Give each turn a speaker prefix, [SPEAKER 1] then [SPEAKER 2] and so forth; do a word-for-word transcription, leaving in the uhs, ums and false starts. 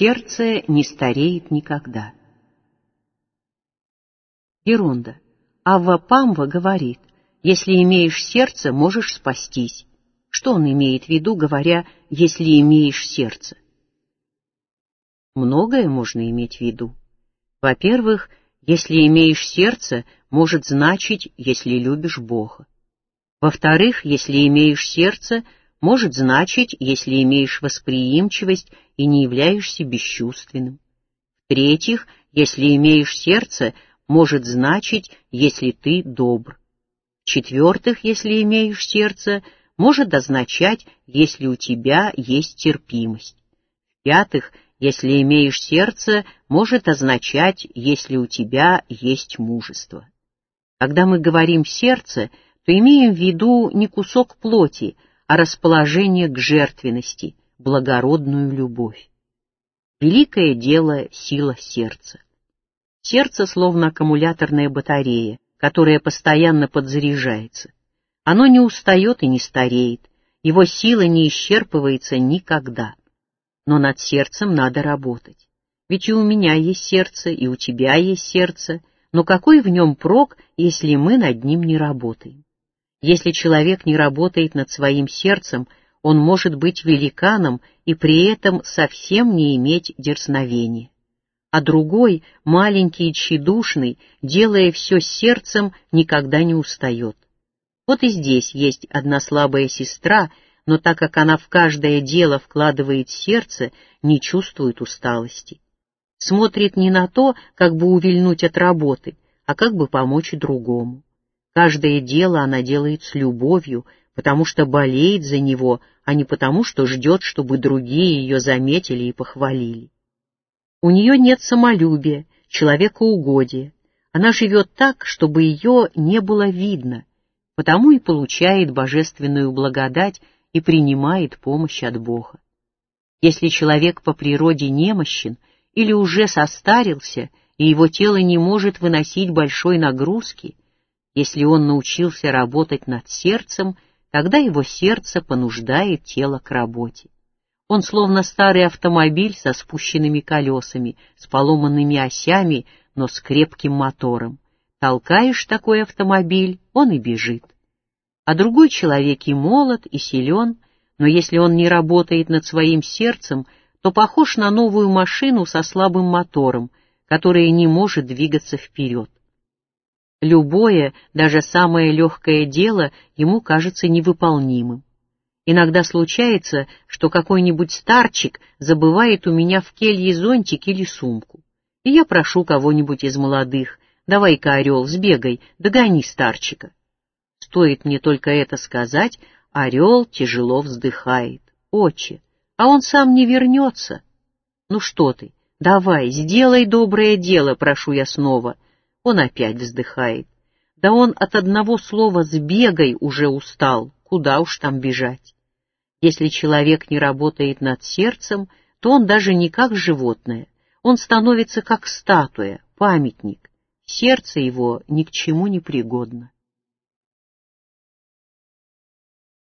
[SPEAKER 1] Сердце не стареет никогда. Геронда. Авва Памва говорит: если имеешь сердце, можешь спастись. Что он имеет в виду, говоря «если имеешь сердце»? Многое можно иметь в виду. Во-первых, если имеешь сердце, может значить, если любишь Бога. Во-вторых, если имеешь сердце, может значить, если имеешь восприимчивость и не являешься бесчувственным. В-третьих, если имеешь сердце, может значить, если ты добр. В-четвертых, если имеешь сердце, может означать, если у тебя есть терпимость. В-пятых, если имеешь сердце, может означать, если у тебя есть мужество. Когда мы говорим «сердце», то имеем в виду не кусок плоти, а расположение к жертвенности, благородную любовь. Великое дело — сила сердца. Сердце словно аккумуляторная батарея, которая постоянно подзаряжается. Оно не устает и не стареет, его сила не исчерпывается никогда. Но над сердцем надо работать. Ведь и у меня есть сердце, и у тебя есть сердце, но какой в нем прок, если мы над ним не работаем? Если человек не работает над своим сердцем, он может быть великаном и при этом совсем не иметь дерзновения. А другой, маленький и тщедушный, делая все сердцем, никогда не устает. Вот и здесь есть одна слабая сестра, но так как она в каждое дело вкладывает сердце, не чувствует усталости. Смотрит не на то, как бы увильнуть от работы, а как бы помочь другому. Каждое дело она делает с любовью, потому что болеет за него, а не потому, что ждет, чтобы другие ее заметили и похвалили. У нее нет самолюбия, человекоугодия. Она живет так, чтобы ее не было видно, потому и получает божественную благодать и принимает помощь от Бога. Если человек по природе немощен или уже состарился, и его тело не может выносить большой нагрузки, если он научился работать над сердцем, тогда его сердце понуждает тело к работе. Он словно старый автомобиль со спущенными колесами, с поломанными осями, но с крепким мотором. Толкаешь такой автомобиль, он и бежит. А другой человек и молод, и силен, но если он не работает над своим сердцем, то похож на новую машину со слабым мотором, которая не может двигаться вперед. Любое, даже самое легкое дело ему кажется невыполнимым. Иногда случается, что какой-нибудь старчик забывает у меня в келье зонтик или сумку, и я прошу кого-нибудь из молодых: «Давай-ка, Орел, сбегай, догони старчика». Стоит мне только это сказать, Орел тяжело вздыхает: «Отче, а он сам не вернется». «Ну что ты, давай, сделай доброе дело», — прошу я снова. Он опять вздыхает. Да он от одного слова «сбегай» уже устал, куда уж там бежать. Если человек не работает над сердцем, то он даже не как животное, он становится как статуя, памятник. Сердце его ни к чему не пригодно.